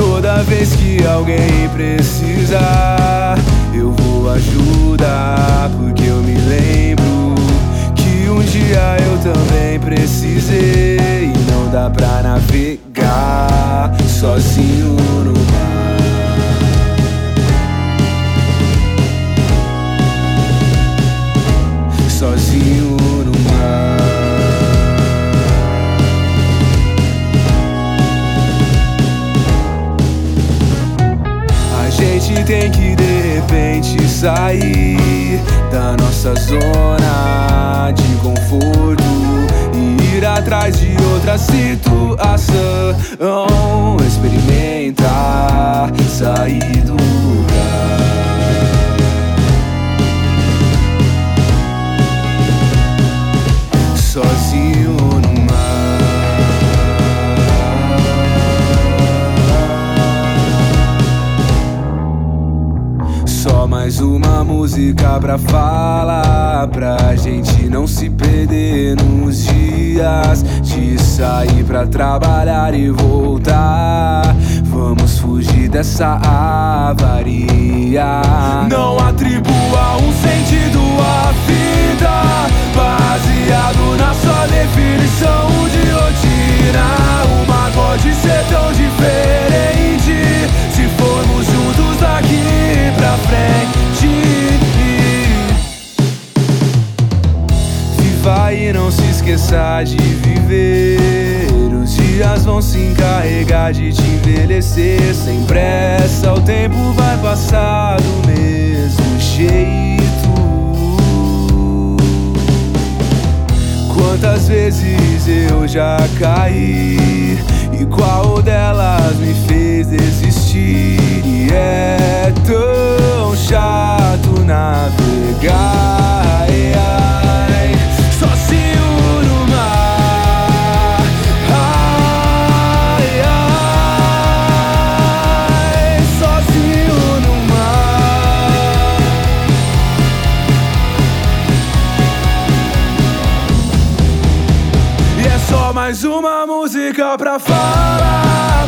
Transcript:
Toda vez que alguém precisar, eu vou ajudar, porque eu me lembro que um dia eu também precisei. E não dá pra navegar sozinho no mar. Sozinho no mar. A gente tem que de repente sair da nossa zona de conforto e ir atrás de outra situação. Experimentar sair do lugar. Sozinho no mar. Só mais uma música pra falar, pra gente não se perder nos dias de sair pra trabalhar e voltar. Vamos fugir dessa avaria. Não atribua um sentido à vida baseado na sua definição de rotina. O mar pode ser tão diferente se formos juntos daqui pra frente. Viva e não se esqueça de viver. Os dias vão se encarregar de te envelhecer. Sem pressa o tempo vai passar do mesmo jeito. Quantas vezes eu já caí e qual delas me fez desistir? E é tão chato navegar, sozinho no mar. Sozinho no mar. E é só mais uma música pra falar.